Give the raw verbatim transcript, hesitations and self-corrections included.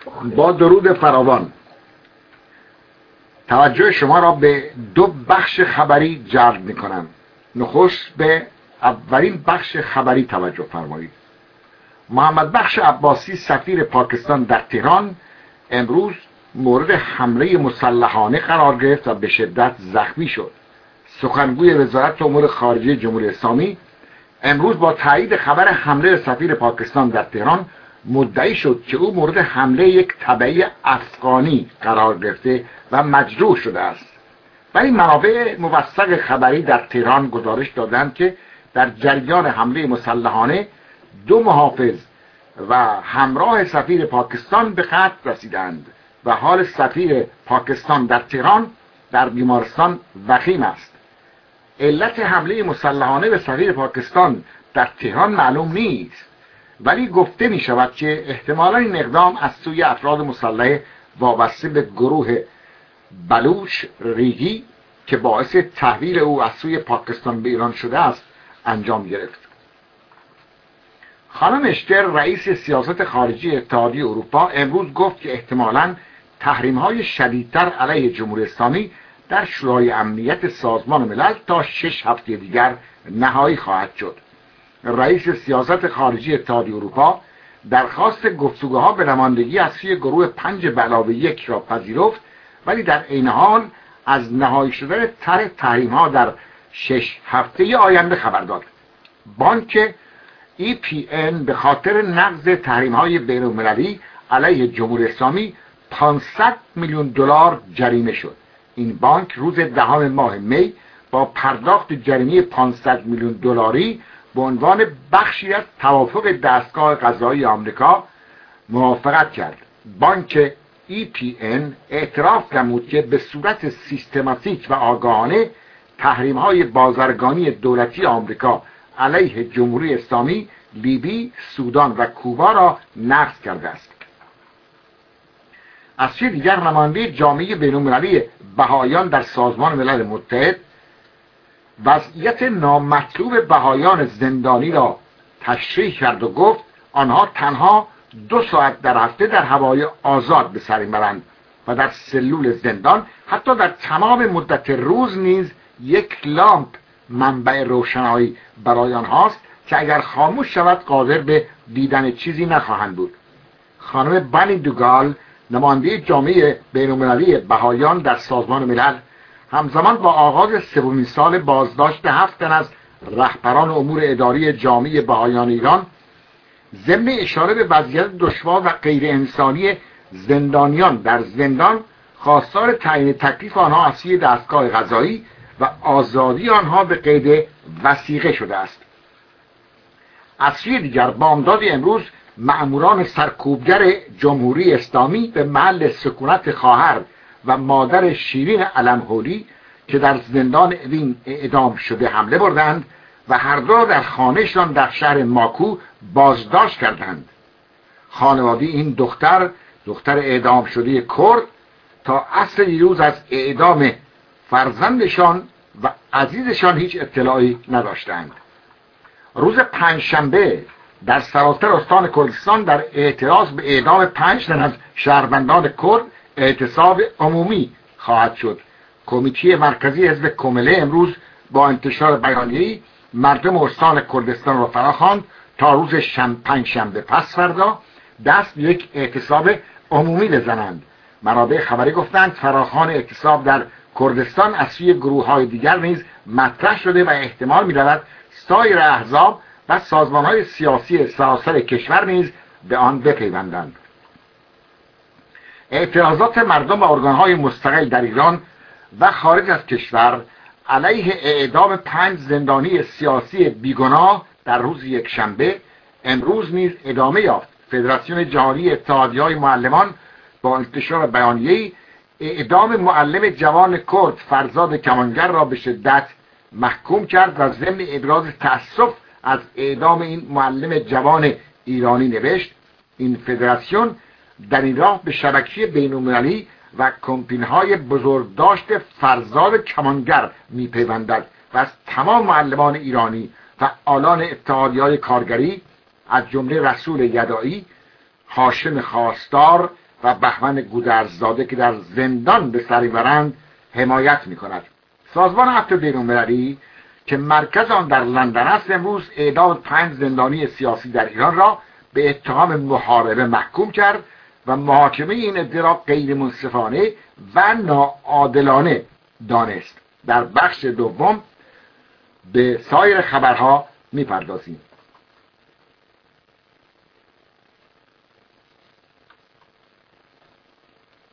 با درود فراوان توجه شما را به دو بخش خبری جلب می‌کنم. نخست به اولین بخش خبری توجه فرمایید. محمد بخش عباسی سفیر پاکستان در تهران امروز مورد حمله مسلحانه قرار گرفت و به شدت زخمی شد. سخنگوی وزارت امور خارجه جمهوری اسلامی امروز با تایید خبر حمله سفیر پاکستان در تهران مدعی شد که او مورد حمله یک تبعی افغانی قرار گرفته و مجروح شده است. ولی منابع موثق خبری در تهران گزارش دادند که در جریان حمله مسلحانه دو محافظ و همراه سفیر پاکستان به قتل رسیدند و حال سفیر پاکستان در تهران در بیمارستان وخیم است. علت حمله مسلحانه به سفیر پاکستان در تهران معلوم نیست، ولی گفته می شود که احتمالاً این اقدام از سوی افراد مسلح وابسته به گروه بلوچ ریگی که باعث تحویل او از سوی پاکستان به ایران شده است انجام گرفت. خانم اشتر رئیس سیاست خارجی اتحادیه اروپا امروز گفت که احتمالاً تحریم‌های شدیدتر علیه جمهوری اسلامی در شورای امنیت سازمان ملل تا شش هفته دیگر نهایی خواهد شد. رئیس سیاست خارجی اتحادیه اروپا درخواست گفتگوها به نمایندگی از سوی گروه پنج به علاوه یک را پذیرفت، ولی در عین حال از نهایی شدن طرح تحریم‌ها در شش هفته آینده خبر داد. بانک ای پی ان به خاطر نقض تحریم‌های بین‌المللی علیه جمهوری اسلامی پانصد میلیون دلار جریمه شد. این بانک روز دهم ماه می با پرداخت جریمه پانصد میلیون دلاری به عنوان بخشی از توافق دستگاه قضایی آمریکا موافقت کرد. بانک ای پی ان اعتراف نمود که به صورت سیستماتیک و آگاهانه تحریم‌های بازرگانی دولتی آمریکا علیه جمهوری اسلامی، لیبی، سودان و کوبا را نقض کرده است. از سوی دیگر نماینده جامعه بین‌المللی بهائیان در سازمان ملل متحد وضعیت نامطلوب بهائیان زندانی را تشریح کرد و گفت آنها تنها دو ساعت در هفته در هوای آزاد به سر میبرند و در سلول زندان حتی در تمام مدت روز نیز یک لامپ منبع روشنایی برای آنهاست که اگر خاموش شود قادر به دیدن چیزی نخواهند بود. خانم بانی دوگال نماینده جامعه بین‌المللی بهائیان در سازمان ملل همزمان با آغاز سومین سال بازداشت هفت تن از رهبران امور اداری جامعه بهائیان ایران ضمن اشاره به وضعیت دشوار و غیر انسانی زندانیان در زندان خواستار تعیین تکلیف آنها از سوی دستگاه قضایی و آزادی آنها به قید وثیقه شده است. از سوی دیگر بامداد امروز مأموران سرکوبگر جمهوری اسلامی به محل سکونت خواهر و مادر شیرین علم‌هوری که در زندان اوین اعدام شده حمله بردند و هر دو را در خانه‌شان در شهر ماکو بازداشت کردند. خانواده این دختر دختر اعدام شده کرد تا عصر دیروز از اعدام فرزندشان و عزیزشان هیچ اطلاعی نداشتند. روز پنجشنبه در سراسر استان کردستان در اعتراض به اعدام پنج تن از شهروندان کرد اعتصاب عمومی خواهد شد. کمیته مرکزی حزب کمله امروز با انتشار بیانیه‌ای مردم استان کردستان را فراخواند تا روز پنجشنبه پس فردا دست به یک اعتصاب عمومی بزنند. منابع خبری گفتند فراخوان اعتصاب در کردستان از سوی گروه‌های دیگر نیز مطرح شده و احتمال می‌رود سایر احزاب و سازمان‌های سیاسی سراسر کشور نیز به آن بپیوندند. اعتراضات مردم و ارگان‌های مستقل در ایران و خارج از کشور علیه اعدام پنج زندانی سیاسی بیگناه در روز یکشنبه امروز نیز ادامه یافت. فدراسیون جهانی اتحادیه‌های معلمان با انتشار بیانیه‌ای اعدام معلم جوان کرد فرزاد کمانگر را به شدت محکوم کرد و ضمن ابراز تأسف از اعدام این معلم جوان ایرانی نوشت این فدراسیون در این راه به شبکه بین‌المللی و کمپین‌های بزرگداشت فرزاد کمانگر می‌پیوندد و از تمام معلمان ایرانی فعالان اتحادیه‌های کارگری از جمله رسول یدائی، هاشم خواستار و بهمن گودرززاده که در زندان به سر میبرند حمایت میکند. سازمان عفو بین‌المللی که مرکز آن در لندن است امروز اعدام پنج زندانی سیاسی در ایران را به اتهام محاربه محکوم کرد و محاکمه این عده را غیر منصفانه و ناعادلانه دانست. در بخش دوم به سایر خبرها میپردازیم.